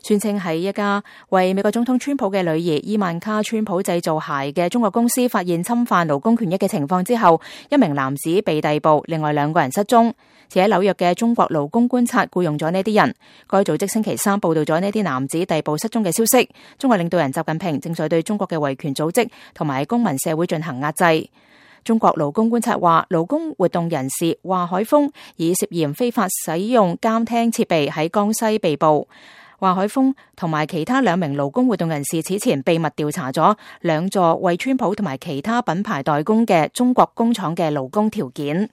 宣稱喺一家為美國總統川普嘅女兒伊萬卡川普製造鞋嘅中國公司發現侵犯勞工權益嘅情況之後，一名男子被逮捕，另外2個人失蹤。而喺紐約嘅中國勞工觀察僱用咗呢啲人，該組織星期3報道咗呢啲男子逮捕失蹤嘅消息。中國領導人習近平正在對中國嘅維權組織同埋公民社會進行壓制。中國勞工觀察話，勞工活動人士華海峰以涉嫌非法使用監聽設備喺江西被捕。華海峰同埋其他2名勞工活動人士此前秘密調查咗2座為川普同埋其他品牌代工嘅中國工廠嘅勞工條件。